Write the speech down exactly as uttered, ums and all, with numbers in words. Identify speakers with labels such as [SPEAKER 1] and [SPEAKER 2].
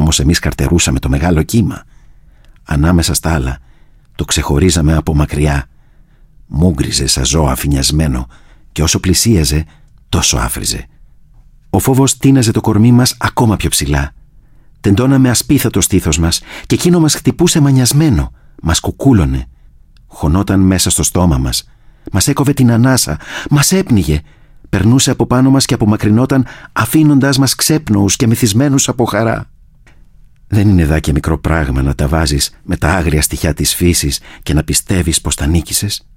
[SPEAKER 1] Όμως εμείς καρτερούσαμε το μεγάλο κύμα. Ανάμεσα στα άλλα το ξεχωρίζαμε από μακριά. Μούγκριζε σαν ζώο αφηνιασμένο και όσο πλησίαζε τόσο άφριζε. Ο φόβος τίναζε το κορμί μας ακόμα πιο ψηλά. Τεντώναμε ασπίθατο στήθος μας και εκείνο μας χτυπούσε μανιασμένο, μας κουκούλωνε. Χωνόταν μέσα στο στόμα μας, μας έκοβε την ανάσα, μας έπνιγε. Περνούσε από πάνω μας και απομακρυνόταν, αφήνοντας μας ξέπνοους και μεθυσμένους από χαρά. Δεν είναι δά και μικρό πράγμα να τα βάζεις με τα άγρια στοιχιά της φύσης και να πιστεύεις πως τα νίκησες.